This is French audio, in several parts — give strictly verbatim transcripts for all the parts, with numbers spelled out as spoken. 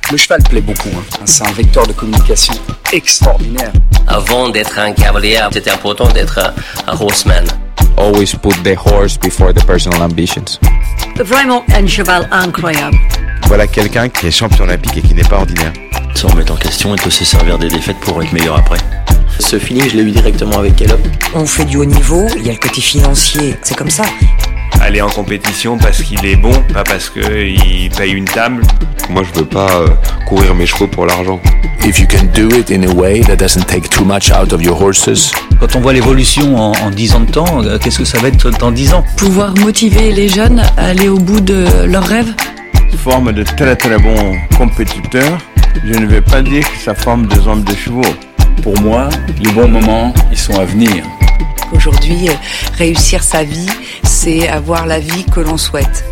Le cheval plaît beaucoup, hein. C'est un vecteur de communication extraordinaire. Avant d'être un cavalier, c'était important d'être un, un horseman. Always put the horse before the personal ambitions. Vraiment un cheval incroyable. Voilà quelqu'un qui est champion olympique et qui n'est pas ordinaire. Se remettre en question et peut se servir des défaites pour être meilleur après. Ce feeling, je l'ai eu directement avec Caleb. On fait du haut niveau, il y a le côté financier, c'est comme ça. Aller en compétition parce qu'il est bon, pas parce qu'il paye une table. Moi, je veux pas euh, courir mes chevaux pour l'argent. If you can do it in a way that doesn't take too much out of your horses. Quand on voit l'évolution en, en dix ans de temps, euh, qu'est-ce que ça va être dans dix ans ? Pouvoir motiver les jeunes à aller au bout de leurs rêves. Forme de très très bons compétiteurs. Je ne vais pas dire que ça forme des hommes de chevaux. Pour moi, les bons moments, ils sont à venir. Aujourd'hui, réussir sa vie, c'est avoir la vie que l'on souhaite.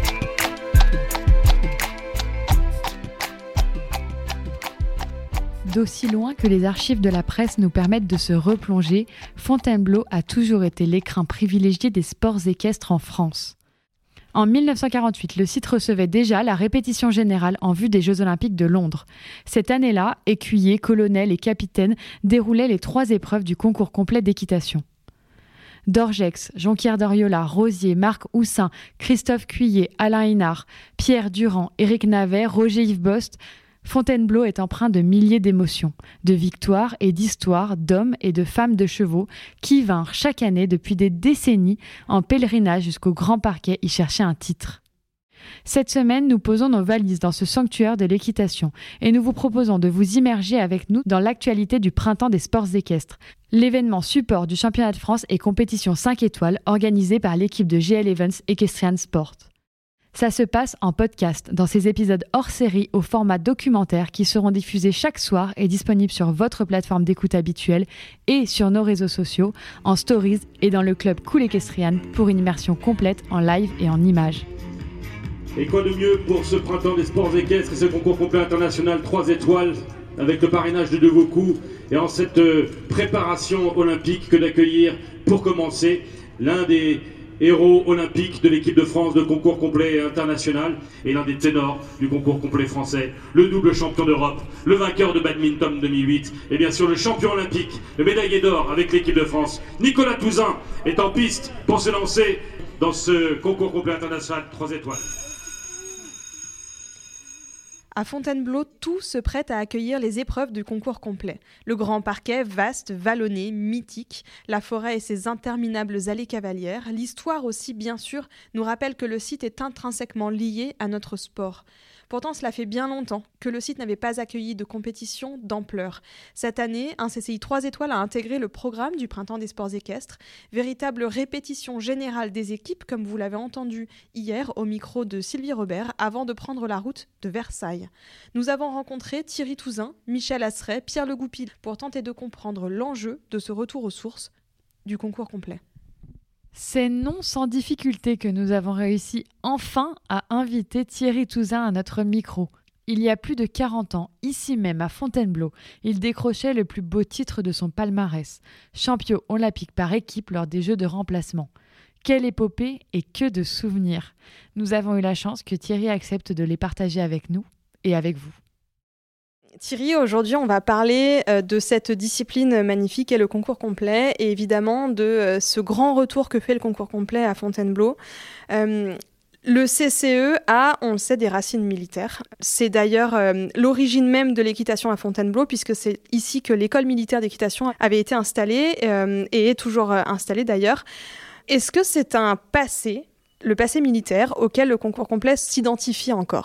D'aussi loin que les archives de la presse nous permettent de se replonger, Fontainebleau a toujours été l'écrin privilégié des sports équestres en France. En dix-neuf cent quarante-huit, le site recevait déjà la répétition générale en vue des Jeux Olympiques de Londres. Cette année-là, écuyers, colonels et capitaines déroulaient les trois épreuves du concours complet d'équitation. Dorgex, Jonquière d'Oriola, Rosier, Marc Houssin, Christophe Cuillet, Alain Hénard, Pierre Durand, Éric Navet, Roger-Yves Bost, Fontainebleau est empreint de milliers d'émotions, de victoires et d'histoires d'hommes et de femmes de chevaux qui vinrent chaque année depuis des décennies en pèlerinage jusqu'au Grand Parquet y chercher un titre. Cette semaine, nous posons nos valises dans ce sanctuaire de l'équitation et nous vous proposons de vous immerger avec nous dans l'actualité du printemps des sports équestres, l'événement support du championnat de France et compétition cinq étoiles organisé par l'équipe de G L Evans Equestrian Sport. Ça se passe en podcast, dans ces épisodes hors série au format documentaire qui seront diffusés chaque soir et disponibles sur votre plateforme d'écoute habituelle et sur nos réseaux sociaux, en stories et dans le club Cool Equestrian pour une immersion complète en live et en images. Et quoi de mieux pour ce printemps des sports équestres et ce concours complet international trois étoiles avec le parrainage de Devaucoux et en cette préparation olympique que d'accueillir pour commencer l'un des héros olympiques de l'équipe de France de concours complet international et l'un des ténors du concours complet français, le double champion d'Europe, le vainqueur de badminton deux mille huit et bien sûr le champion olympique, le médaillé d'or avec l'équipe de France. Nicolas Touzin est en piste pour se lancer dans ce concours complet international trois étoiles. À Fontainebleau, tout se prête à accueillir les épreuves du concours complet. Le grand parquet, vaste, vallonné, mythique, la forêt et ses interminables allées cavalières, l'histoire aussi bien sûr, nous rappelle que le site est intrinsèquement lié à notre sport. Pourtant, cela fait bien longtemps que le site n'avait pas accueilli de compétition d'ampleur. Cette année, un C C I trois étoiles a intégré le programme du Printemps des sports équestres, véritable répétition générale des équipes, comme vous l'avez entendu hier au micro de Sylvie Robert, avant de prendre la route de Versailles. Nous avons rencontré Thierry Touzin, Michel Asseret, Pierre Le Goupil pour tenter de comprendre l'enjeu de ce retour aux sources du concours complet. C'est non sans difficulté que nous avons réussi enfin à inviter Thierry Touzin à notre micro. Il y a plus de quarante ans, ici même à Fontainebleau, il décrochait le plus beau titre de son palmarès, champion olympique par équipe lors des Jeux de remplacement. Quelle épopée et que de souvenirs. Nous avons eu la chance que Thierry accepte de les partager avec nous et avec vous. Thierry, aujourd'hui, on va parler euh, de cette discipline magnifique et le concours complet, et évidemment de euh, ce grand retour que fait le concours complet à Fontainebleau. Euh, le C C E a, on le sait, des racines militaires. C'est d'ailleurs euh, l'origine même de l'équitation à Fontainebleau, puisque c'est ici que l'école militaire d'équitation avait été installée, euh, et est toujours euh, installée d'ailleurs. Est-ce que c'est un passé, le passé militaire, auquel le concours complet s'identifie encore ?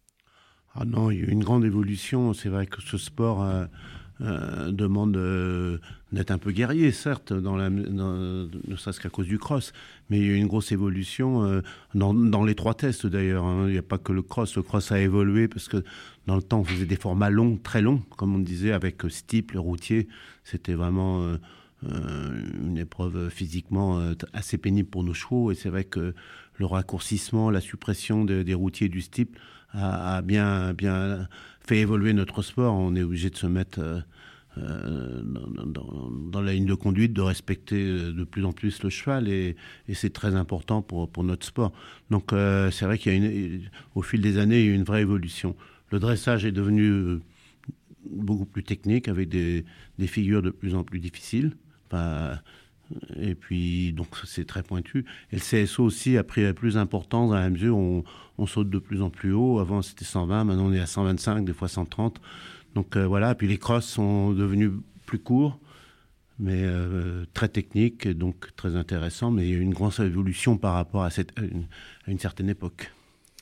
Ah non, il y a eu une grande évolution. C'est vrai que ce sport euh, euh, demande euh, d'être un peu guerrier, certes, dans la, dans, ne serait-ce qu'à cause du cross. Mais il y a eu une grosse évolution euh, dans, dans les trois tests d'ailleurs. Hein. Il n'y a pas que le cross. Le cross a évolué parce que dans le temps, on faisait des formats longs, très longs, comme on disait, avec steeple, routier. C'était vraiment euh, euh, une épreuve physiquement euh, assez pénible pour nos chevaux. Et c'est vrai que le raccourcissement, la suppression de, des routiers et du steeple a, a bien, bien fait évoluer notre sport. On est obligé de se mettre euh, euh, dans, dans, dans la ligne de conduite, de respecter de plus en plus le cheval, et, et c'est très important pour, pour notre sport. Donc euh, c'est vrai qu'il y a une, au fil des années, il y a eu une vraie évolution. le dressage est devenu euh, beaucoup plus technique, avec des, des figures de plus en plus difficiles. Enfin, et puis, donc, c'est très pointu. Et le C S O aussi a pris plus d'importance dans la mesure où on, on saute de plus en plus haut. Avant, c'était cent vingt, maintenant on est à cent vingt-cinq, des fois cent trente. Donc, euh, voilà. Et puis, les crosses sont devenus plus courts, mais euh, très techniques, donc très intéressants. Mais il y a eu une grande évolution par rapport à, cette, à, une, à une certaine époque.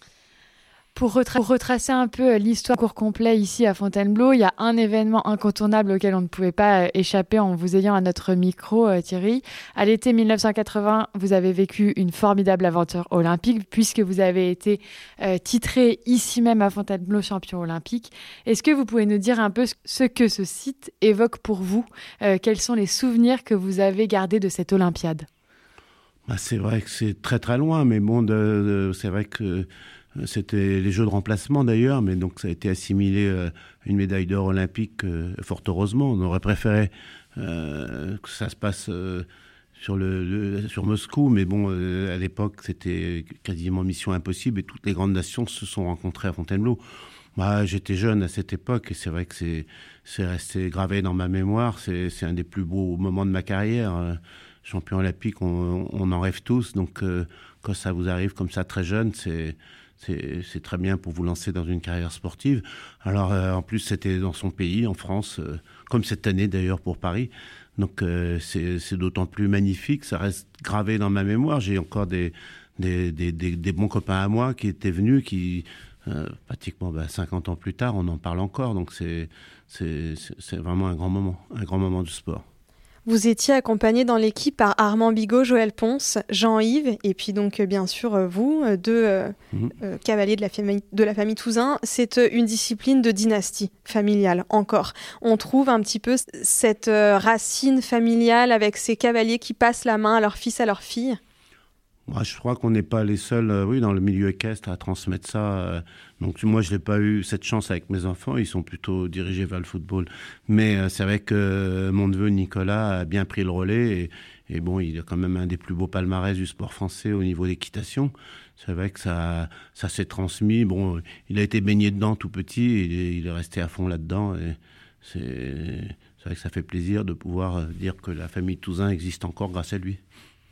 Pour, retra- pour retracer un peu l'histoire court complet ici à Fontainebleau, il y a un événement incontournable auquel on ne pouvait pas échapper en vous ayant à notre micro, euh, Thierry. À l'été mille neuf cent quatre-vingts, vous avez vécu une formidable aventure olympique puisque vous avez été euh, titré ici même à Fontainebleau champion olympique. Est-ce que vous pouvez nous dire un peu ce que ce site évoque pour vous ? euh, Quels sont les souvenirs que vous avez gardés de cette Olympiade ? Bah, c'est vrai que c'est très très loin, mais bon, de, de, c'est vrai que c'était les Jeux de remplacement d'ailleurs, mais donc ça a été assimilé euh, à une médaille d'or olympique, euh, fort heureusement. On aurait préféré euh, que ça se passe euh, sur, le, le, sur Moscou, mais bon, euh, à l'époque, c'était quasiment mission impossible et toutes les grandes nations se sont rencontrées à Fontainebleau. Moi, j'étais jeune à cette époque et c'est vrai que c'est, c'est resté gravé dans ma mémoire. C'est, c'est un des plus beaux moments de ma carrière. Euh, champion olympique, on, on en rêve tous, donc euh, quand ça vous arrive comme ça très jeune, c'est... C'est, c'est très bien pour vous lancer dans une carrière sportive. Alors, euh, en plus, c'était dans son pays, en France, euh, comme cette année d'ailleurs pour Paris. Donc, euh, c'est, c'est d'autant plus magnifique. Ça reste gravé dans ma mémoire. J'ai encore des, des, des, des, des bons copains à moi qui étaient venus, qui, euh, pratiquement bah, cinquante ans plus tard, on en parle encore. Donc, c'est, c'est, c'est, c'est vraiment un grand moment, un grand moment du sport. Vous étiez accompagné dans l'équipe par Armand Bigot, Joël Ponce, Jean-Yves, et puis donc bien sûr vous, deux euh, mmh. euh, cavaliers de la, famille, de la famille Touzin. C'est une discipline de dynastie familiale, encore. On trouve un petit peu cette euh, racine familiale avec ces cavaliers qui passent la main à leur fils, à leur fille. Moi, je crois qu'on n'est pas les seuls, euh, oui, dans le milieu équestre à transmettre ça. Euh, donc moi, je n'ai pas eu cette chance avec mes enfants. Ils sont plutôt dirigés vers le football. Mais euh, c'est vrai que mon neveu Nicolas a bien pris le relais. Et, et bon, il a quand même un des plus beaux palmarès du sport français au niveau d'équitation. C'est vrai que ça, ça s'est transmis. Bon, il a été baigné dedans tout petit. Et il est, il est resté à fond là-dedans. Et c'est, c'est vrai que ça fait plaisir de pouvoir dire que la famille Touzin existe encore grâce à lui.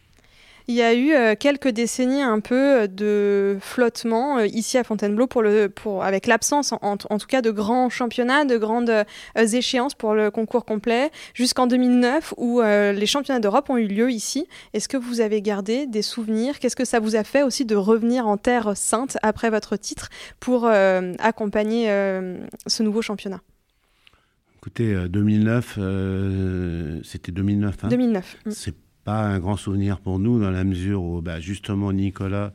Il y a eu euh, quelques décennies un peu de flottement euh, ici à Fontainebleau pour le, pour, avec l'absence en, en, en tout cas de grands championnats, de grandes euh, échéances pour le concours complet, jusqu'en deux mille neuf où euh, les championnats d'Europe ont eu lieu ici. Est-ce que vous avez gardé des souvenirs ? Qu'est-ce que ça vous a fait aussi de revenir en terre sainte après votre titre pour euh, accompagner euh, ce nouveau championnat ? Écoutez, euh, deux mille neuf, euh, c'était deux mille neuf. Hein. deux mille neuf. C'est pas un grand souvenir pour nous dans la mesure où bah, justement Nicolas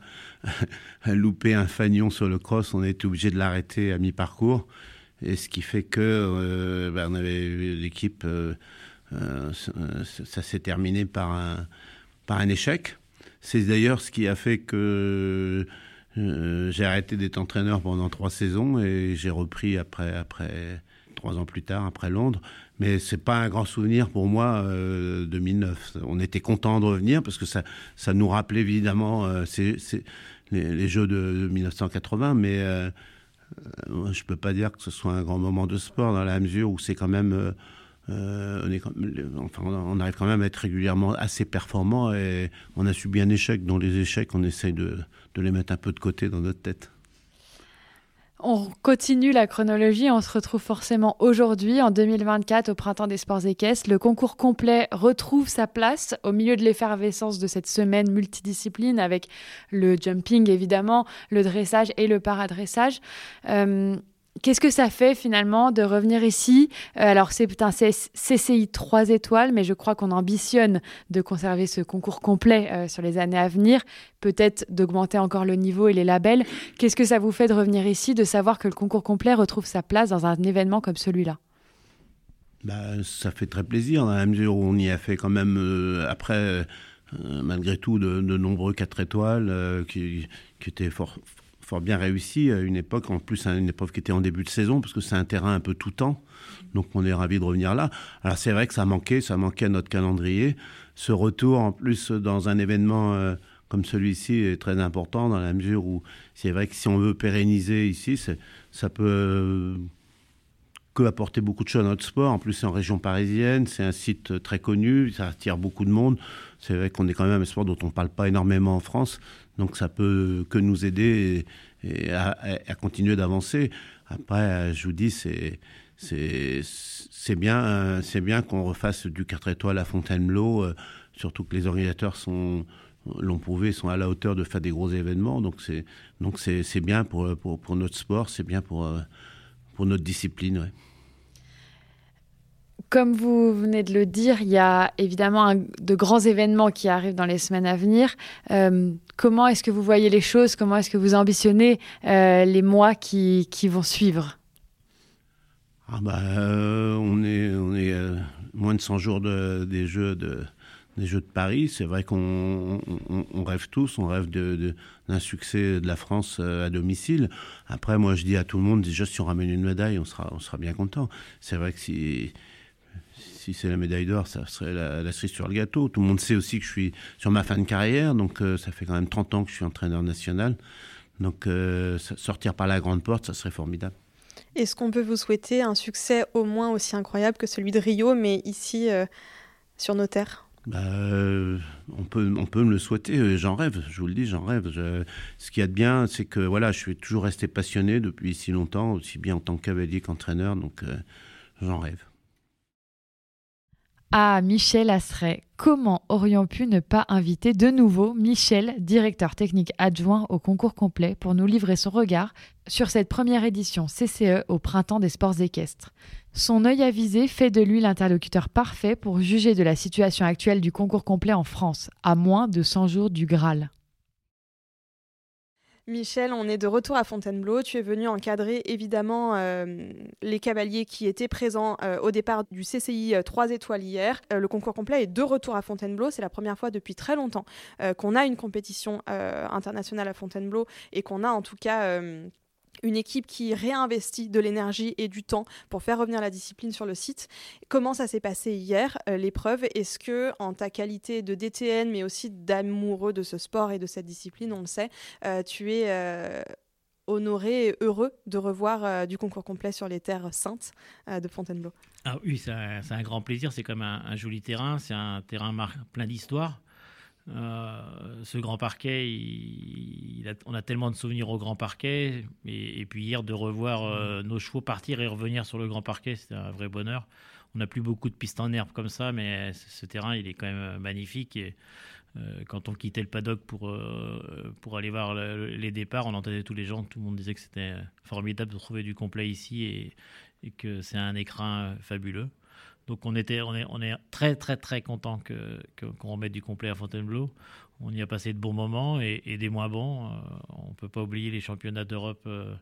a loupé un fanion sur le cross, on a été obligé de l'arrêter à mi-parcours et ce qui fait que euh, bah, on avait l'équipe, euh, euh, ça s'est terminé par un, par un échec. C'est d'ailleurs ce qui a fait que euh, j'ai arrêté d'être entraîneur pendant trois saisons et j'ai repris après, après trois ans plus tard, après Londres. Mais c'est pas un grand souvenir pour moi, euh, deux mille neuf. On était content de revenir parce que ça, ça nous rappelait évidemment euh, c'est, c'est les, les Jeux de, de mille neuf cent quatre-vingts, mais euh, euh, je peux pas dire que ce soit un grand moment de sport dans la mesure où c'est quand même, euh, euh, on est, enfin, on arrive quand même à être régulièrement assez performant et on a subi un échec. Dont les échecs, on essaye de, de les mettre un peu de côté dans notre tête. On continue la chronologie, on se retrouve forcément aujourd'hui, en deux mille vingt-quatre, au Printemps des sports équestres. Le concours complet retrouve sa place au milieu de l'effervescence de cette semaine multidiscipline avec le jumping évidemment, le dressage et le paradressage. Euh, Qu'est-ce que ça fait finalement de revenir ici ? euh, Alors c'est un C C I trois étoiles, mais je crois qu'on ambitionne de conserver ce concours complet euh, sur les années à venir, peut-être d'augmenter encore le niveau et les labels. Qu'est-ce que ça vous fait de revenir ici, de savoir que le concours complet retrouve sa place dans un événement comme celui-là ? Bah, ça fait très plaisir dans la mesure où on y a fait quand même euh, après, euh, malgré tout, de, de nombreux quatre étoiles euh, qui, qui étaient fort... fort bien réussi à une époque, en plus à une époque qui était en début de saison, parce que c'est un terrain un peu tout temps, donc on est ravis de revenir là. Alors c'est vrai que ça manquait, ça manquait à notre calendrier, ce retour en plus dans un événement euh, comme celui-ci est très important dans la mesure où c'est vrai que si on veut pérenniser ici, c'est, ça peut euh, que apporter beaucoup de choses à notre sport. En plus, c'est en région parisienne, c'est un site très connu, ça attire beaucoup de monde. C'est vrai qu'on est quand même un sport dont on ne parle pas énormément en France, donc ça peut que nous aider et, et à, à continuer d'avancer. Après, je vous dis, c'est, c'est, c'est bien, c'est bien qu'on refasse du quatre étoiles à Fontainebleau, euh, surtout que les organisateurs sont, l'ont prouvé, sont à la hauteur de faire des gros événements. Donc c'est, donc c'est, c'est bien pour, pour, pour notre sport, c'est bien pour, pour notre discipline. Ouais. Comme vous venez de le dire, il y a évidemment un, de grands événements qui arrivent dans les semaines à venir. Euh, comment est-ce que vous voyez les choses? Comment est-ce que vous ambitionnez euh, les mois qui, qui vont suivre? ah bah, euh, On est, on est euh, moins de cent jours de, des, jeux de, des Jeux de Paris. C'est vrai qu'on on, on rêve tous, on rêve de, de, d'un succès de la France à domicile. Après, moi, je dis à tout le monde, déjà, si on ramène une médaille, on sera, on sera bien content. C'est vrai que si... Si c'est la médaille d'or, ça serait la, la cerise sur le gâteau. Tout le monde sait aussi que je suis sur ma fin de carrière, donc euh, ça fait quand même trente ans que je suis entraîneur national. Donc euh, sortir par la grande porte, ça serait formidable. Est-ce qu'on peut vous souhaiter un succès au moins aussi incroyable que celui de Rio, mais ici, euh, sur nos terres? Bah, euh, on peut, on peut me le souhaiter, j'en rêve, je vous le dis, j'en rêve. Je, ce qu'il y a de bien, c'est que voilà, je suis toujours resté passionné depuis si longtemps, aussi bien en tant que cavalier qu'entraîneur, donc euh, j'en rêve. Ah, Michel Asseret, comment aurions pu ne pas inviter de nouveau Michel, directeur technique adjoint au concours complet, pour nous livrer son regard sur cette première édition C C E au Printemps des sports équestres. Son œil avisé fait de lui l'interlocuteur parfait pour juger de la situation actuelle du concours complet en France, à moins de cent jours du Graal. Michel, on est de retour à Fontainebleau. Tu es venu encadrer évidemment euh, les cavaliers qui étaient présents euh, au départ du C C I trois étoiles hier. Euh, le concours complet est de retour à Fontainebleau. C'est la première fois depuis très longtemps euh, qu'on a une compétition euh, internationale à Fontainebleau et qu'on a en tout cas... Euh, une équipe qui réinvestit de l'énergie et du temps pour faire revenir la discipline sur le site. Comment ça s'est passé hier, euh, l'épreuve? Est-ce que, en ta qualité de D T N, mais aussi d'amoureux de ce sport et de cette discipline, on le sait, euh, tu es euh, honoré et heureux de revoir euh, du concours complet sur les terres saintes euh, de Fontainebleau? Ah oui, c'est un, c'est un grand plaisir. C'est comme un, un joli terrain. C'est un terrain mar- plein d'histoire. Euh, ce grand parquet, il, il a, on a tellement de souvenirs au grand parquet, et, et puis hier de revoir euh, nos chevaux partir et revenir sur le grand parquet, c'était un vrai bonheur. On n'a plus beaucoup de pistes en herbe comme ça, mais ce, ce terrain, il est quand même magnifique. Et euh, quand on quittait le paddock pour euh, pour aller voir le, les départs, on entendait tous les gens, tout le monde disait que c'était formidable de trouver du complet ici et, et que c'est un écrin fabuleux. Donc on était, on est, on est très très très content que, que qu'on remette du complet à Fontainebleau. On y a passé de bons moments et, et des moins bons. Euh, on peut pas oublier les championnats d'Europe euh,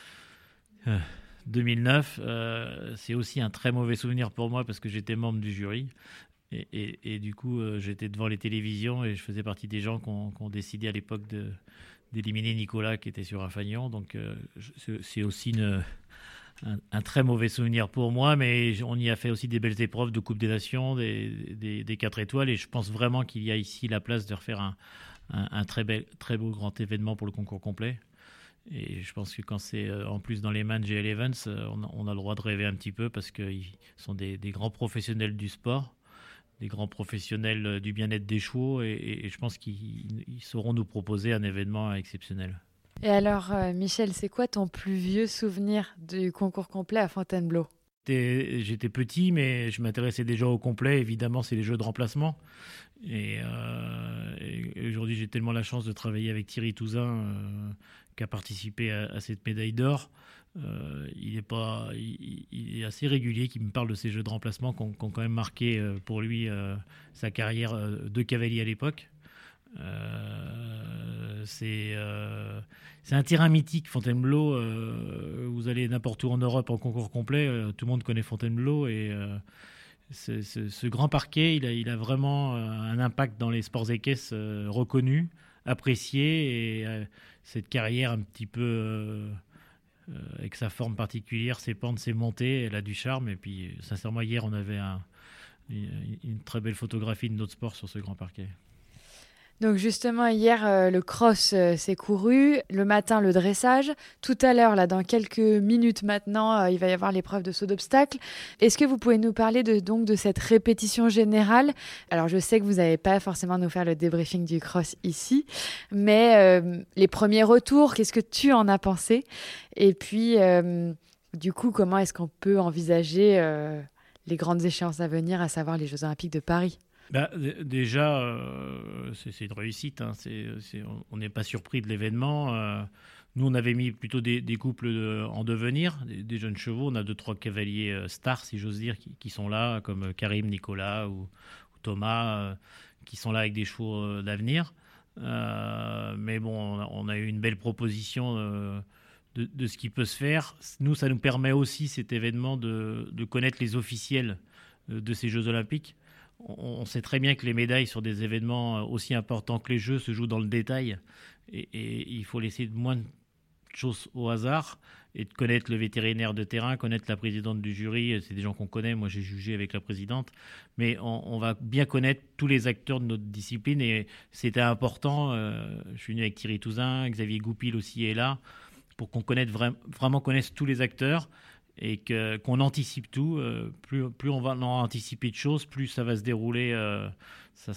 euh, deux mille neuf. Euh, c'est aussi un très mauvais souvenir pour moi parce que j'étais membre du jury et, et, et du coup euh, j'étais devant les télévisions et je faisais partie des gens qui ont, qui ont décidé à l'époque de, d'éliminer Nicolas qui était sur un fanion. Donc euh, c'est, c'est aussi une Un, un très mauvais souvenir pour moi, mais on y a fait aussi des belles épreuves de Coupe des Nations, des, des, des quatre étoiles, et je pense vraiment qu'il y a ici la place de refaire un, un, un très, bel, très beau grand événement pour le concours complet. Et je pense que quand c'est en plus dans les mains de G L Evans, on a, on a le droit de rêver un petit peu parce qu'ils sont des, des grands professionnels du sport, des grands professionnels du bien-être des chevaux, et, et, et je pense qu'ils ils sauront nous proposer un événement exceptionnel. Et alors, euh, Michel, c'est quoi ton plus vieux souvenir du concours complet à Fontainebleau? J'étais petit, mais je m'intéressais déjà au complet. Évidemment, c'est les jeux de remplacement. Et, euh, et aujourd'hui, j'ai tellement la chance de travailler avec Thierry Touzin, euh, qui a participé à, à cette médaille d'or. Euh, il, est pas, il, il est assez régulier, qui me parle de ces jeux de remplacement qui ont, qui ont quand même marqué euh, pour lui euh, sa carrière euh, de cavalier à l'époque. Euh, c'est, euh, c'est un terrain mythique, Fontainebleau. Euh, vous allez n'importe où en Europe en concours complet, euh, tout le monde connaît Fontainebleau. Et euh, c'est, c'est, ce grand parquet, il a, il a vraiment euh, un impact dans les sports équestres euh, reconnu, apprécié. Et euh, cette carrière un petit peu, euh, euh, avec sa forme particulière, ses pentes, ses montées, elle a du charme. Et puis, sincèrement, hier, on avait un, une, une très belle photographie de notre sport sur ce grand parquet. Donc justement, hier, euh, le cross euh, s'est couru, le matin, le dressage. Tout à l'heure, là, dans quelques minutes maintenant, euh, il va y avoir l'épreuve de saut d'obstacle. Est-ce que vous pouvez nous parler de, donc, de cette répétition générale ? Alors, je sais que vous n'allez pas forcément nous faire le débriefing du cross ici, mais euh, les premiers retours, qu'est-ce que tu en as pensé ? Et puis, euh, du coup, comment est-ce qu'on peut envisager euh, les grandes échéances à venir, à savoir les Jeux Olympiques de Paris ? Bah, d- déjà, euh, c'est, c'est une réussite. Hein. C'est, c'est, on n'est pas surpris de l'événement. Euh, nous, on avait mis plutôt des, des couples de, en devenir, des, des jeunes chevaux. On a deux, trois cavaliers euh, stars, si j'ose dire, qui, qui sont là, comme Karim, Nicolas ou, ou Thomas, euh, qui sont là avec des chevaux euh, d'avenir. Euh, mais bon, on a, on a eu une belle proposition euh, de, de ce qui peut se faire. Nous, ça nous permet aussi, cet événement, de, de connaître les officiels euh, de ces Jeux Olympiques. On sait très bien que les médailles sur des événements aussi importants que les Jeux se jouent dans le détail et, et il faut laisser moins de choses au hasard et de connaître le vétérinaire de terrain, connaître la présidente du jury. C'est des gens qu'on connaît, moi j'ai jugé avec la présidente, mais on, on va bien connaître tous les acteurs de notre discipline et c'était important. Euh, je suis venu avec Thierry Touzin, Xavier Goupil aussi est là, pour qu'on connaisse vra- vraiment connaisse tous les acteurs et que, qu'on anticipe tout. Euh, plus, plus on va en anticiper de choses, plus ça va se dérouler, euh, ça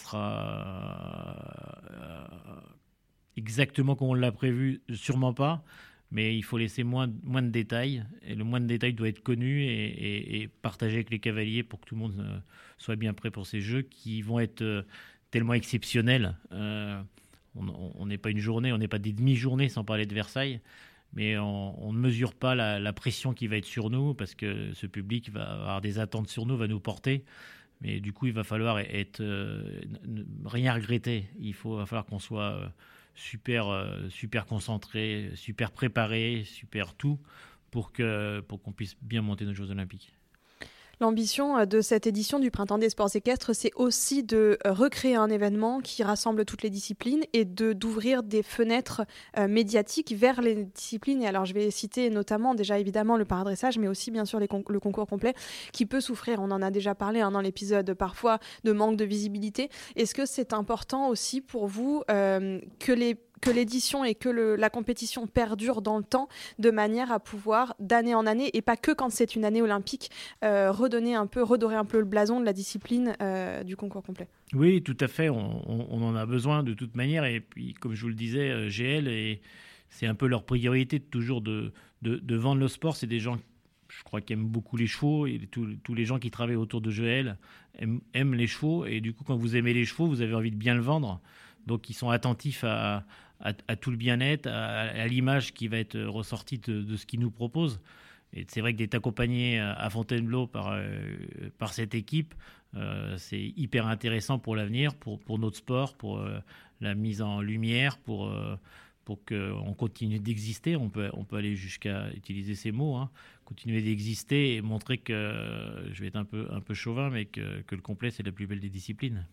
sera euh, exactement comme on l'a prévu, sûrement pas, mais il faut laisser moins, moins de détails, et le moins de détails doit être connu et, et, et partagé avec les cavaliers pour que tout le monde euh, soit bien prêt pour ces Jeux qui vont être euh, tellement exceptionnels. Euh, on n'est pas une journée, on n'est pas des demi-journées sans parler de Versailles, mais on, on ne mesure pas la, la pression qui va être sur nous parce que ce public va avoir des attentes sur nous, va nous porter. Mais du coup, il va falloir être, euh, ne, rien regretter. Il faut, va falloir qu'on soit euh, super, euh, super concentré, super préparé, super tout pour, que, pour qu'on puisse bien monter nos Jeux Olympiques. L'ambition de cette édition du Printemps des sports équestres, c'est aussi de recréer un événement qui rassemble toutes les disciplines et de, d'ouvrir des fenêtres euh, médiatiques vers les disciplines. Et alors, je vais citer notamment, déjà évidemment, le paradressage, mais aussi, bien sûr, les con- le concours complet qui peut souffrir, on en a déjà parlé hein, dans l'épisode, parfois de manque de visibilité. Est-ce que c'est important aussi pour vous euh, que les que l'édition et que le, la compétition perdure dans le temps de manière à pouvoir, d'année en année, et pas que quand c'est une année olympique, euh, redonner un peu, redorer un peu le blason de la discipline euh, du concours complet? Oui, tout à fait. On, on, on en a besoin de toute manière. Et puis, comme je vous le disais, euh, G L, et c'est un peu leur priorité de, toujours de, de, de vendre le sport. C'est des gens, je crois, qui aiment beaucoup les chevaux. Et tous, tous les gens qui travaillent autour de G L aiment, aiment les chevaux. Et du coup, quand vous aimez les chevaux, vous avez envie de bien le vendre. Donc, ils sont attentifs à... À, à tout le bien-être, à, à l'image qui va être ressortie de, de ce qu'ils nous proposent. Et c'est vrai que d'être accompagné à Fontainebleau par, euh, par cette équipe, euh, c'est hyper intéressant pour l'avenir, pour, pour notre sport, pour euh, la mise en lumière, pour, euh, pour qu'on continue d'exister. On peut, on peut aller jusqu'à utiliser ces mots, hein, continuer d'exister et montrer que, euh, je vais être un peu, un peu chauvin, mais que, que le complet, c'est la plus belle des disciplines.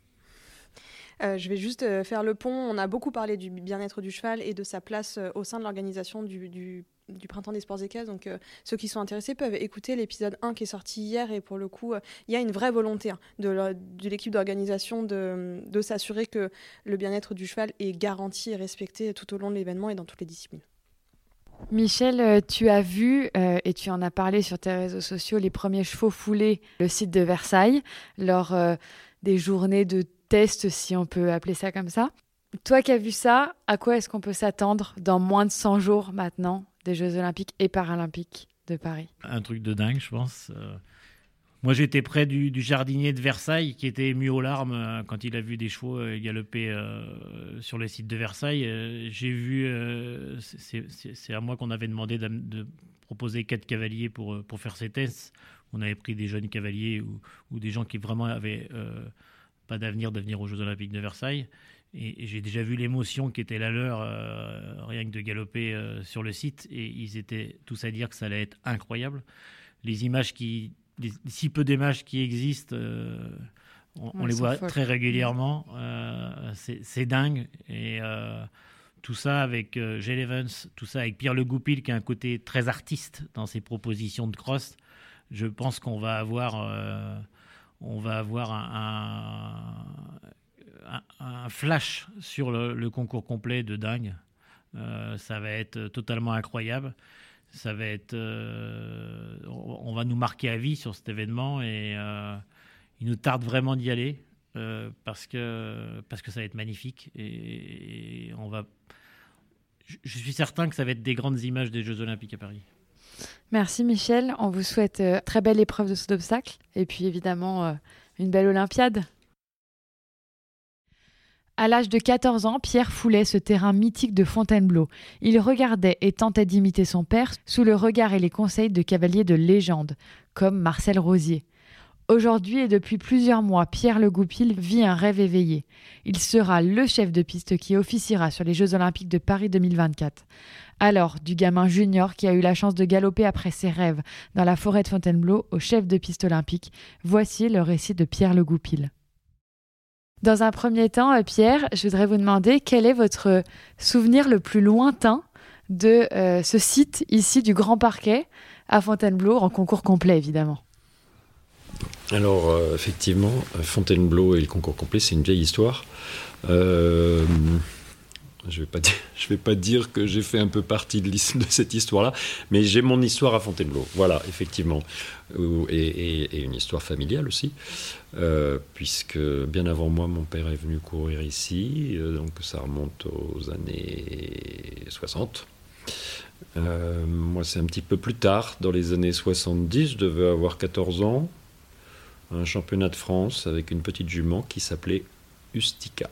Euh, je vais juste euh, faire le pont. On a beaucoup parlé du bien-être du cheval et de sa place euh, au sein de l'organisation du, du, du Printemps des sports équestres. Donc, euh, ceux qui sont intéressés peuvent écouter l'épisode un qui est sorti hier. Et pour le coup, il euh, y a une vraie volonté hein, de, le, de l'équipe d'organisation de, de s'assurer que le bien-être du cheval est garanti et respecté tout au long de l'événement et dans toutes les disciplines. Michel, tu as vu euh, et tu en as parlé sur tes réseaux sociaux les premiers chevaux foulés le site de Versailles lors euh, des journées de test, si on peut appeler ça comme ça. Toi qui as vu ça, à quoi est-ce qu'on peut s'attendre dans moins de cent jours maintenant des Jeux Olympiques et Paralympiques de Paris? Un truc de dingue, je pense. Euh, moi, j'étais près du, du jardinier de Versailles qui était ému aux larmes euh, quand il a vu des chevaux euh, galoper euh, sur le site de Versailles. Euh, j'ai vu, euh, c'est, c'est, c'est à moi qu'on avait demandé de, de proposer quatre cavaliers pour, pour faire ces tests. On avait pris des jeunes cavaliers ou, ou des gens qui vraiment avaient... Euh, pas d'avenir de venir aux Jeux Olympiques de Versailles. Et, et j'ai déjà vu l'émotion qui était la leur, euh, rien que de galoper euh, sur le site. Et ils étaient tous à dire que ça allait être incroyable. Les images qui... Les, si peu d'images qui existent, euh, on, on les voit folles. Très régulièrement. Euh, c'est, c'est dingue. Et euh, tout ça avec euh, Jay Evans, tout ça avec Pierre Le Goupil, qui a un côté très artiste dans ses propositions de cross. Je pense qu'on va avoir... Euh, on va avoir un, un, un flash sur le, le concours complet de dingue. Euh, ça va être totalement incroyable. Ça va être, euh, on va nous marquer à vie sur cet événement et euh, il nous tarde vraiment d'y aller euh, parce que parce que ça va être magnifique et, et on va. Je suis certain que ça va être des grandes images des Jeux Olympiques à Paris. Merci Michel, on vous souhaite euh, très belle épreuve de saut d'obstacle et puis évidemment euh, une belle Olympiade. À l'âge de quatorze ans, Pierre foulait ce terrain mythique de Fontainebleau. Il regardait et tentait d'imiter son père sous le regard et les conseils de cavaliers de légende, comme Marcel Rosier. Aujourd'hui et depuis plusieurs mois, Pierre Le Goupil vit un rêve éveillé. Il sera le chef de piste qui officiera sur les Jeux Olympiques de Paris deux mille vingt-quatre. Alors, du gamin junior qui a eu la chance de galoper après ses rêves dans la forêt de Fontainebleau au chef de piste olympique, voici le récit de Pierre Le Goupil. Dans un premier temps, Pierre, je voudrais vous demander quel est votre souvenir le plus lointain de euh, ce site ici du Grand Parquet à Fontainebleau, en concours complet évidemment. Alors euh, effectivement, Fontainebleau et le concours complet, c'est une vieille histoire. Euh, je ne vais pas dire, je vais pas dire que j'ai fait un peu partie de, de cette histoire-là, mais j'ai mon histoire à Fontainebleau. Voilà, effectivement. Et, et, et une histoire familiale aussi, euh, puisque bien avant moi, mon père est venu courir ici, euh, donc ça remonte aux années soixante. Euh, moi, c'est un petit peu plus tard, dans les années soixante-dix, je devais avoir quatorze ans, un championnat de France avec une petite jument qui s'appelait Ustica.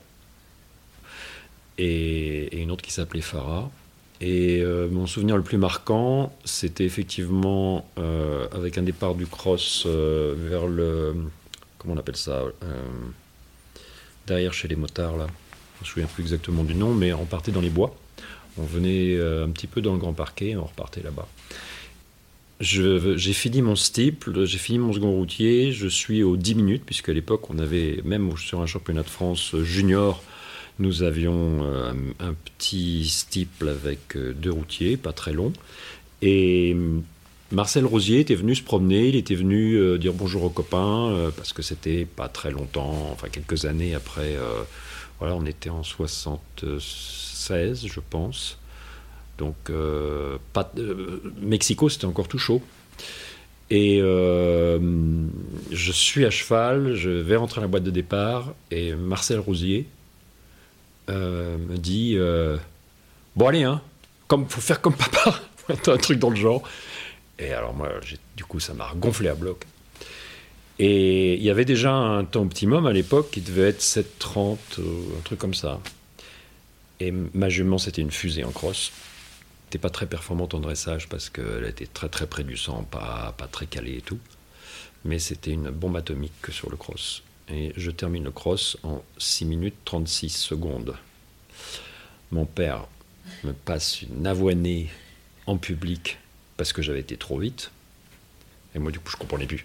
Et, et une autre qui s'appelait Farah. Et euh, mon souvenir le plus marquant, c'était effectivement euh, avec un départ du cross euh, vers le... Comment on appelle ça euh, derrière chez les motards, là. Je ne me souviens plus exactement du nom, mais on partait dans les bois. On venait euh, un petit peu dans le Grand Parquet et on repartait là-bas. Je, j'ai fini mon steeple, j'ai fini mon second routier, je suis aux dix minutes, puisque à l'époque, on avait, même sur un championnat de France junior, nous avions euh, un, un petit steeple avec euh, deux routiers, pas très long. Et Marcel Rosier était venu se promener, il était venu euh, dire bonjour aux copains, euh, parce que c'était pas très longtemps, enfin quelques années après, euh, voilà, on était en soixante-seize, je pense. Donc, euh, pas, euh, Mexico, c'était encore tout chaud. Et euh, je suis à cheval, je vais rentrer à la boîte de départ, et Marcel Rosier euh, me dit euh, bon, allez, hein, comme, faut faire comme papa, un truc dans le genre. Et alors, moi, j'ai, du coup, ça m'a gonflé à bloc. Et il y avait déjà un temps optimum à l'époque qui devait être sept trente, un truc comme ça. Et ma jument, c'était une fusée en cross. Elle n'était pas très performante en dressage parce qu'elle était très très près du sang, pas, pas très calée et tout. Mais c'était une bombe atomique sur le cross. Et je termine le cross en six minutes trente-six secondes. Mon père me passe une avoinée en public parce que j'avais été trop vite. Et moi, du coup, je ne comprenais plus.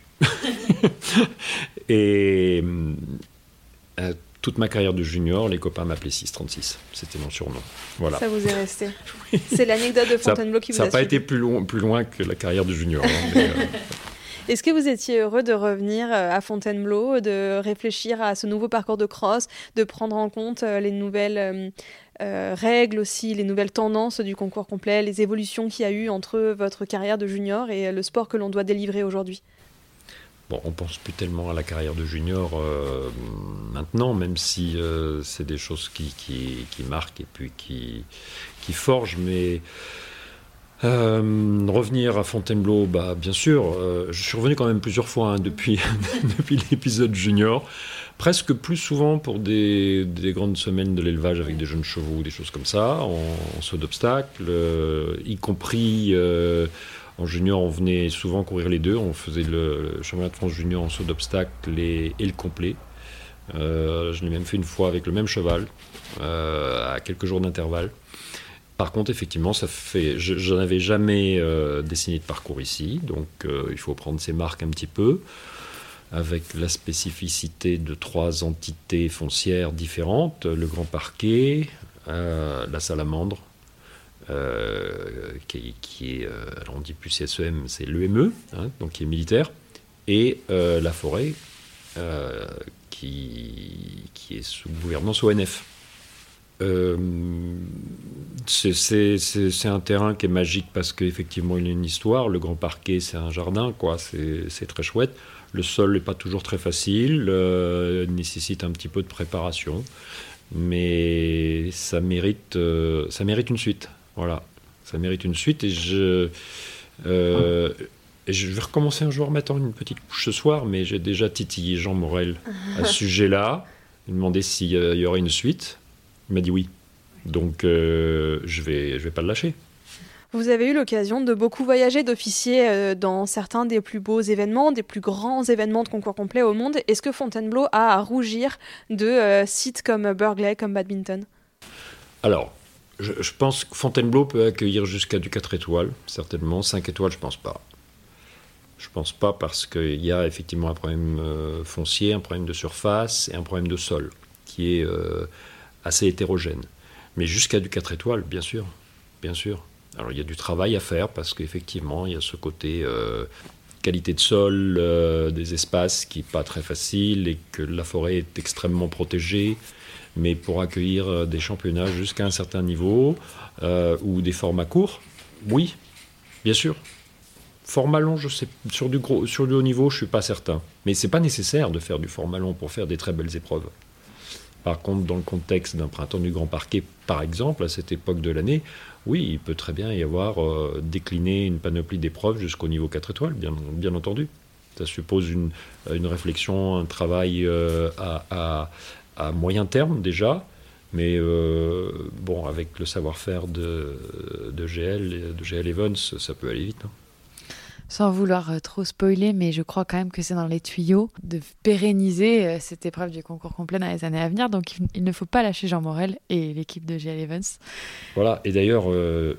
Et euh, toute ma carrière de junior, les copains m'appelaient six trente-six. C'était mon surnom. Voilà. Ça vous est resté. Oui. C'est l'anecdote de Fontainebleau qui vous ça a Ça n'a pas suivi. été plus loin, plus loin que la carrière de junior. Hein, mais, euh... Est-ce que vous étiez heureux de revenir à Fontainebleau, de réfléchir à ce nouveau parcours de cross, de prendre en compte les nouvelles euh, euh, règles aussi, les nouvelles tendances du concours complet, les évolutions qu'il y a eu entre votre carrière de junior et le sport que l'on doit délivrer aujourd'hui ? Bon, on pense plus tellement à la carrière de junior euh, maintenant, même si euh, c'est des choses qui, qui, qui marquent et puis qui, qui forgent, mais euh, revenir à Fontainebleau, bah, bien sûr, euh, je suis revenu quand même plusieurs fois hein, depuis, depuis l'épisode junior, presque plus souvent pour des, des grandes semaines de l'élevage avec des jeunes chevaux, des choses comme ça, en, en saut d'obstacle, euh, y compris... Euh, En junior, on venait souvent courir les deux. On faisait le, le championnat de France junior en saut d'obstacle et, et le complet. Euh, je l'ai même fait une fois avec le même cheval, euh, à quelques jours d'intervalle. Par contre, effectivement, ça fait, je, je n'avais jamais euh, dessiné de parcours ici, donc euh, il faut prendre ses marques un petit peu, avec la spécificité de trois entités foncières différentes, le Grand Parquet, euh, la Salamandre, Euh, qui, qui est, euh, alors on dit plus C S E M, c'est l'E M E, hein, donc qui est militaire, et euh, la forêt, euh, qui, qui est sous gouvernance O N F. Euh, c'est, c'est, c'est, c'est un terrain qui est magique parce qu'effectivement il y a une histoire. Le Grand Parquet, c'est un jardin, quoi. C'est, c'est très chouette. Le sol n'est pas toujours très facile, euh, nécessite un petit peu de préparation, mais ça mérite, euh, ça mérite une suite. Voilà, ça mérite une suite et je, euh, et je vais recommencer un jour à mettre une petite couche ce soir, mais j'ai déjà titillé Jean Morel à ce sujet-là. Il me demandait s'il y aurait une suite. Il m'a dit oui. Donc, euh, je vais, je vais pas le lâcher. Vous avez eu l'occasion de beaucoup voyager, d'officier euh, dans certains des plus beaux événements, des plus grands événements de concours complet au monde. Est-ce que Fontainebleau a à rougir de euh, sites comme Burghley, comme Badminton ? Alors, je, je pense que Fontainebleau peut accueillir jusqu'à du quatre étoiles, certainement. cinq étoiles, je pense pas. Je pense pas parce qu'il y a effectivement un problème euh, foncier, un problème de surface et un problème de sol qui est... Euh, assez hétérogène. Mais jusqu'à du quatre étoiles, bien sûr. Bien sûr. Alors, il y a du travail à faire parce qu'effectivement, il y a ce côté euh, qualité de sol, euh, des espaces qui n'est pas très facile et que la forêt est extrêmement protégée. Mais pour accueillir des championnats jusqu'à un certain niveau euh, ou des formats courts, oui, bien sûr. Format long, je sais, sur du, gros, sur du haut niveau, je ne suis pas certain. Mais ce n'est pas nécessaire de faire du format long pour faire des très belles épreuves. Par contre, dans le contexte d'un printemps du Grand Parquet, par exemple, à cette époque de l'année, oui, il peut très bien y avoir euh, décliné une panoplie d'épreuves jusqu'au niveau quatre étoiles, bien, bien entendu. Ça suppose une, une réflexion, un travail euh, à, à, à moyen terme déjà, mais euh, bon, avec le savoir-faire de, de G L, de G L Evans, ça peut aller vite. Hein. Sans vouloir euh, trop spoiler, mais je crois quand même que c'est dans les tuyaux de pérenniser euh, cette épreuve du concours complet dans les années à venir. Donc il, il ne faut pas lâcher Jean Morel et l'équipe de G L Evans. Voilà, et d'ailleurs, euh,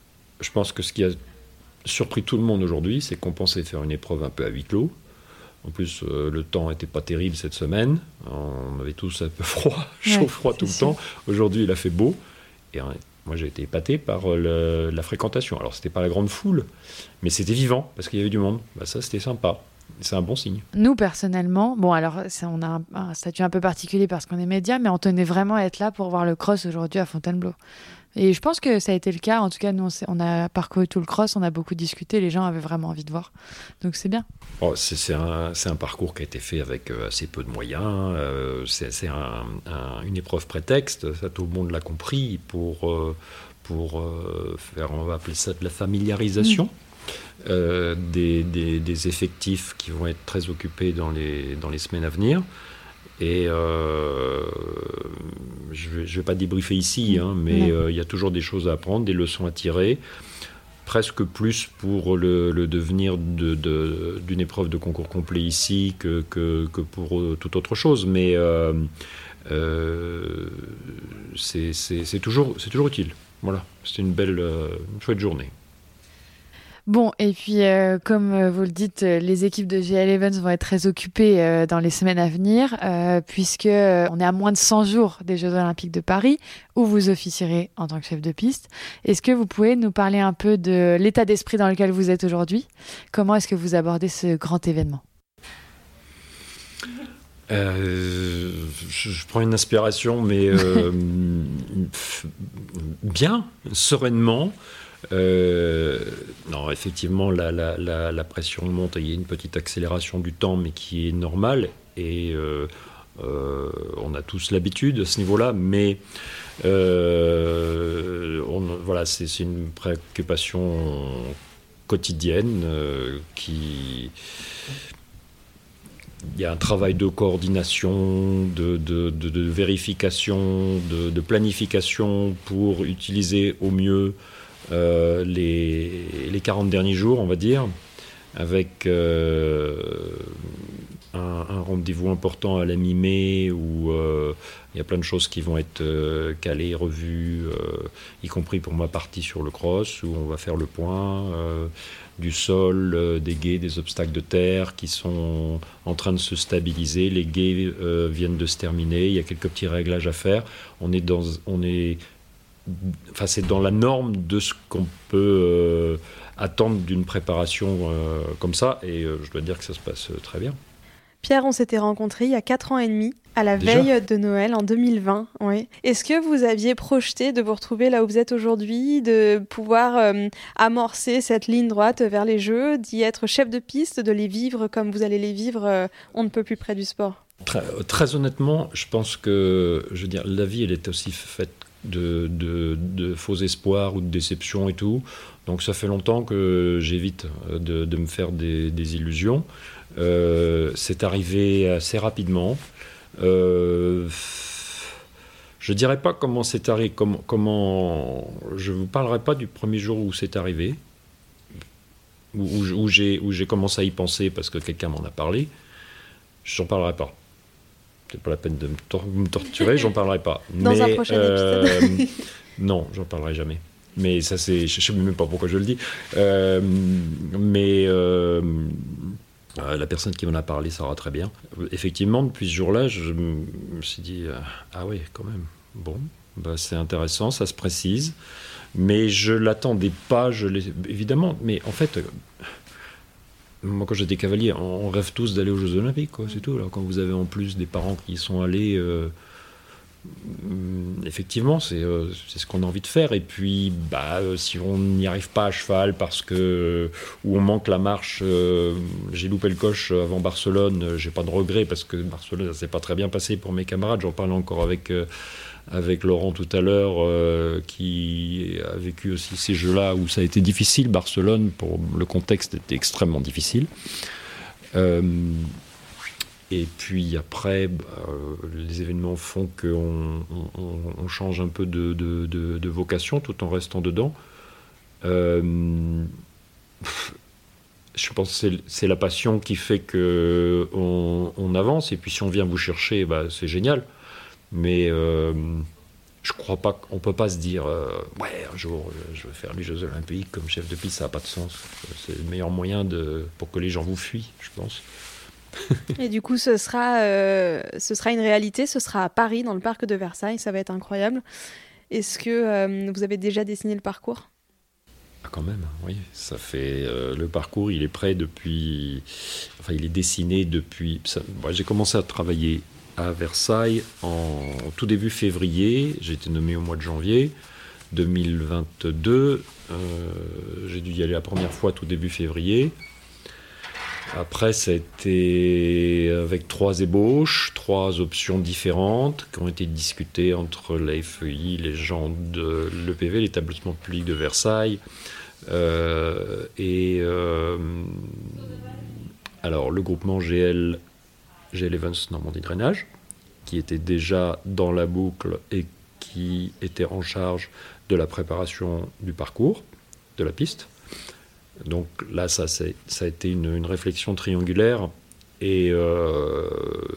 je pense que ce qui a surpris tout le monde aujourd'hui, c'est qu'on pensait faire une épreuve un peu à huis clos. En plus, euh, le temps n'était pas terrible cette semaine. On avait tous un peu froid, chaud, ouais, froid tout le sûr. temps. Aujourd'hui, il a fait beau. Et moi, j'ai été épaté par le, la fréquentation. Alors, c'était pas la grande foule, mais c'était vivant, parce qu'il y avait du monde. Bah, ça, c'était sympa. C'est un bon signe. Nous, personnellement, bon, alors, ça, on a un, un statut un peu particulier parce qu'on est médias, mais on tenait vraiment à être là pour voir le cross aujourd'hui à Fontainebleau. Et je pense que ça a été le cas. En tout cas, nous, on, on a parcouru tout le cross, on a beaucoup discuté, les gens avaient vraiment envie de voir. Donc, c'est bien. Oh, c'est, c'est, un, c'est un parcours qui a été fait avec euh, assez peu de moyens. Euh, c'est c'est un, un, une épreuve prétexte, ça, tout le monde l'a compris, pour, euh, pour euh, faire, on va appeler ça de la familiarisation. Mmh. Euh, des, des, des effectifs qui vont être très occupés dans les, dans les semaines à venir. Et euh, je ne vais, vais pas débriefer ici, hein, mais il euh, y a toujours des choses à apprendre, des leçons à tirer, presque plus pour le, le devenir de, de, d'une épreuve de concours complet ici que, que, que pour euh, toute autre chose. Mais euh, euh, c'est, c'est, c'est, toujours, c'est toujours utile. Voilà, c'est une belle, euh, une chouette journée. Bon, et puis, euh, comme euh, vous le dites, euh, les équipes de G L Evans vont être très occupées euh, dans les semaines à venir, euh, puisque euh, on est à moins de cent jours des Jeux Olympiques de Paris, où vous officierez en tant que chef de piste. Est-ce que vous pouvez nous parler un peu de l'état d'esprit dans lequel vous êtes aujourd'hui ? Comment est-ce que vous abordez ce grand événement ? Euh, je, je prends une inspiration, mais euh, bien, sereinement. Euh, non, effectivement, la, la, la, la pression monte, il y a une petite accélération du temps, mais qui est normale, et euh, euh, on a tous l'habitude à ce niveau-là, mais euh, on, voilà, c'est, c'est une préoccupation quotidienne euh, qui... Il y a un travail de coordination, de, de, de, de vérification, de, de planification pour utiliser au mieux Euh, les, les quarante derniers jours, on va dire, avec euh, un, un rendez-vous important à la mi-mai où euh, il y a plein de choses qui vont être euh, calées, revues, euh, y compris pour ma partie sur le cross, où on va faire le point euh, du sol, euh, des gués, des obstacles de terre qui sont en train de se stabiliser. Les gués euh, viennent de se terminer, il y a quelques petits réglages à faire. On est dans... On est, Enfin, c'est dans la norme de ce qu'on peut euh, attendre d'une préparation euh, comme ça, et euh, je dois dire que ça se passe euh, très bien. Pierre, on s'était rencontrés il y a quatre ans et demi, à la Déjà veille de Noël en deux mille vingt. Oui. Est-ce que vous aviez projeté de vous retrouver là où vous êtes aujourd'hui, de pouvoir euh, amorcer cette ligne droite vers les Jeux, d'y être chef de piste, de les vivre comme vous allez les vivre, euh, on ne peut plus près du sport? Très, très honnêtement, je pense que je veux dire, la vie, elle est aussi faite de, de, de faux espoirs ou de déceptions et tout. Donc ça fait longtemps que j'évite de, de me faire des, des illusions. Euh, c'est arrivé assez rapidement. Euh, je dirais pas comment c'est arrivé. Comment, comment, je vous parlerai pas du premier jour où c'est arrivé, où, où, où, j'ai, où j'ai commencé à y penser parce que quelqu'un m'en a parlé. J'en parlerai pas. C'est pas la peine de me, tor- me torturer, j'en parlerai pas. Dans Mais, un prochain euh, épisode. Non, j'en parlerai jamais. Mais ça, c'est, je ne sais même pas pourquoi je le dis. Euh, mais euh, la personne qui m'en a parlé saura très bien. Effectivement, depuis ce jour-là, je me suis dit, euh, ah oui, quand même. Bon, bah, c'est intéressant, ça se précise. Mais je ne l'attendais pas, je l'ai, évidemment. Mais en fait, euh, moi, quand j'étais cavalier, on, on rêve tous d'aller aux Jeux Olympiques, quoi, c'est tout. Alors, quand vous avez en plus des parents qui y sont allés... Euh, effectivement, c'est, euh, c'est ce qu'on a envie de faire. Et puis, bah, euh, si on n'y arrive pas à cheval parce que euh, ou on manque la marche, euh, j'ai loupé le coche avant Barcelone, euh, j'ai pas de regret parce que Barcelone, ça s'est pas très bien passé pour mes camarades. J'en parlais encore avec euh, avec Laurent tout à l'heure, euh, qui a vécu aussi ces jeux-là où ça a été difficile. Barcelone, pour le contexte, était extrêmement difficile. Euh, Et puis après, bah, les événements font qu'on on, on change un peu de, de, de, de vocation tout en restant dedans. Euh, je pense que c'est, c'est la passion qui fait qu'on on avance. Et puis si on vient vous chercher, bah, c'est génial. Mais euh, je crois pas qu'on ne peut pas se dire euh, « Ouais, un jour, je vais faire les Jeux Olympiques comme chef de piste, ça n'a pas de sens. » C'est le meilleur moyen de, pour que les gens vous fuient, je pense. Et du coup, ce sera, euh, ce sera une réalité, ce sera à Paris, dans le parc de Versailles, ça va être incroyable. Est-ce que euh, vous avez déjà dessiné le parcours ? Ah, quand même, oui. Ça fait, euh, le parcours, il est prêt depuis... Enfin, il est dessiné depuis... Ça, bon, j'ai commencé à travailler à Versailles en tout début février. J'ai été nommé au mois de janvier deux mille vingt-deux. Euh, j'ai dû y aller la première fois tout début février. Après, ça a été avec trois ébauches, trois options différentes qui ont été discutées entre la F E I, les gens de l'E P V, l'établissement public de Versailles, euh, et euh, alors le groupement G L, G L Evans Normandie Drainage, qui était déjà dans la boucle et qui était en charge de la préparation du parcours, de la piste. Donc là, ça, c'est, ça a été une, une réflexion triangulaire. Et euh,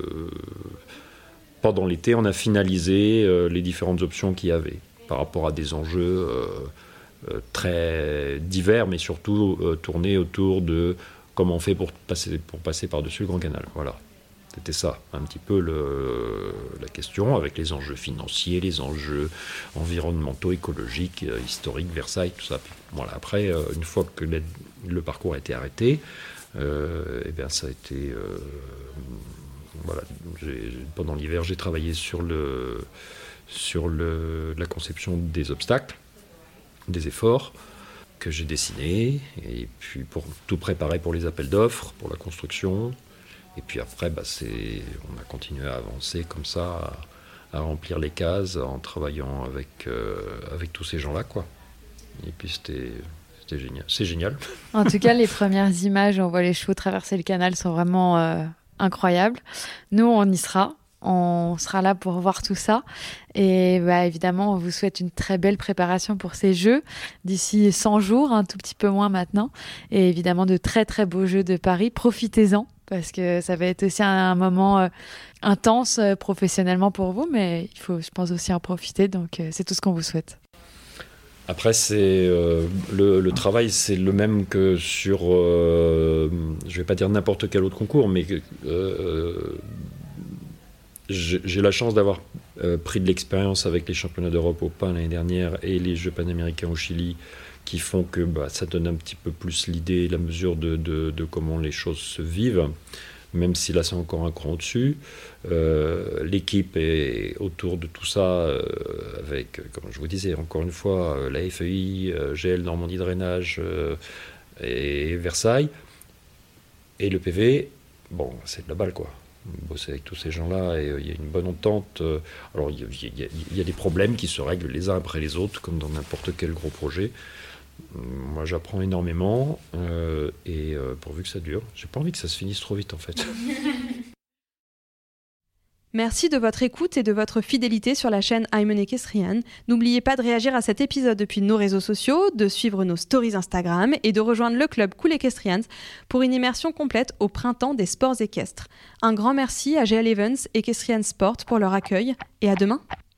pendant l'été, on a finalisé euh, les différentes options qu'il y avait par rapport à des enjeux euh, euh, très divers, mais surtout euh, tournés autour de comment on fait pour passer, pour passer par-dessus le Grand Canal. Voilà. C'était ça, un petit peu le, la question, avec les enjeux financiers, les enjeux environnementaux, écologiques, euh, historiques, Versailles, tout ça. Puis, voilà, après, euh, une fois que le, le parcours a été arrêté, euh, eh bien, ça a été... Euh, voilà, j'ai, pendant l'hiver, j'ai travaillé sur, le, sur le, la conception des obstacles, des efforts que j'ai dessinés, et puis pour tout préparer pour les appels d'offres, pour la construction. Et puis après, bah, c'est, on a continué à avancer comme ça, à, à remplir les cases en travaillant avec, euh, avec tous ces gens-là, quoi. Et puis c'était, c'était génial. C'est génial. En tout cas, les premières images, on voit les chevaux traverser le canal, sont vraiment euh, incroyables. Nous, on y sera. On sera là pour voir tout ça. Et bah, évidemment, on vous souhaite une très belle préparation pour ces Jeux d'ici cent jours, un tout petit peu moins maintenant. Et évidemment, de très très beaux Jeux de Paris. Profitez-en, parce que ça va être aussi un, un moment euh, intense euh, professionnellement pour vous, mais il faut, je pense, aussi en profiter. Donc, euh, c'est tout ce qu'on vous souhaite. Après, c'est, euh, le, le travail, c'est le même que sur, euh, je ne vais pas dire n'importe quel autre concours, mais euh, j'ai, j'ai la chance d'avoir euh, pris de l'expérience avec les championnats d'Europe au pain l'année dernière et les Jeux panaméricains au Chili, qui font que bah, ça donne un petit peu plus l'idée, la mesure de, de, de comment les choses se vivent. même si là c'est encore un cran au-dessus. Euh, l'équipe est autour de tout ça, euh, avec, comme je vous disais, encore une fois, la F E I, euh, G L Normandie Drainage euh, et Versailles. Et le P V, bon, c'est de la balle, quoi. Bosser avec tous ces gens-là, et il euh, y a une bonne entente. Euh, alors, il y, y, y, y a des problèmes qui se règlent les uns après les autres, comme dans n'importe quel gros projet. Moi, j'apprends énormément, euh, et euh, pourvu que ça dure. J'ai pas envie que ça se finisse trop vite, en fait. Merci de votre écoute et de votre fidélité sur la chaîne I'm an Equestrian. N'oubliez pas de réagir à cet épisode depuis nos réseaux sociaux, de suivre nos stories Instagram et de rejoindre le club Cool Equestrians pour une immersion complète au printemps des sports équestres. Un grand merci à G L Evans Equestrian Sport pour leur accueil et à demain.